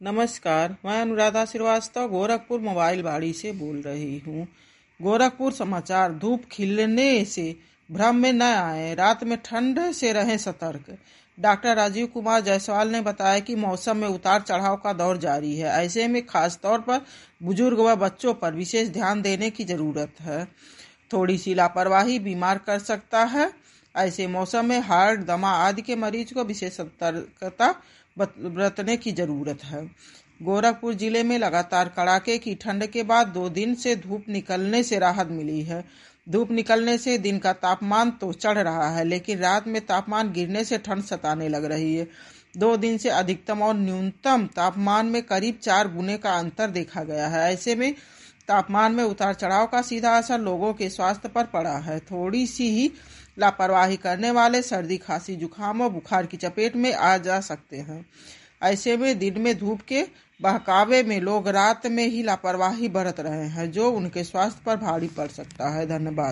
नमस्कार, मैं अनुराधा श्रीवास्तव गोरखपुर मोबाइल बाड़ी से बोल रही हूँ। गोरखपुर समाचार। धूप खिलने से भ्रम में न आए, रात में ठंड से रहें सतर्क। डॉक्टर राजीव कुमार जायसवाल ने बताया कि मौसम में उतार चढ़ाव का दौर जारी है। ऐसे में खास तौर पर बुजुर्ग व बच्चों पर विशेष ध्यान देने की जरूरत है। थोड़ी सी लापरवाही बीमार कर सकता है। ऐसे मौसम में हार्ट, दमा आदि के मरीज को विशेष सतर्कता बरतने की जरूरत है। गोरखपुर जिले में लगातार कड़ाके की ठंड के बाद 2 दिन से धूप निकलने से राहत मिली है। धूप निकलने से दिन का तापमान तो चढ़ रहा है, लेकिन रात में तापमान गिरने से ठंड सताने लग रही है। 2 दिन से अधिकतम और न्यूनतम तापमान में करीब 4 गुने का अंतर देखा गया है। ऐसे में तापमान में उतार चढ़ाव का सीधा असर लोगों के स्वास्थ्य पर पड़ा है। थोड़ी सी ही लापरवाही करने वाले सर्दी, खांसी, जुकाम और बुखार की चपेट में आ जा सकते हैं। ऐसे में दिन में धूप के बहकावे में लोग रात में ही लापरवाही बरत रहे हैं, जो उनके स्वास्थ्य पर भारी पड़ सकता है। धन्यवाद।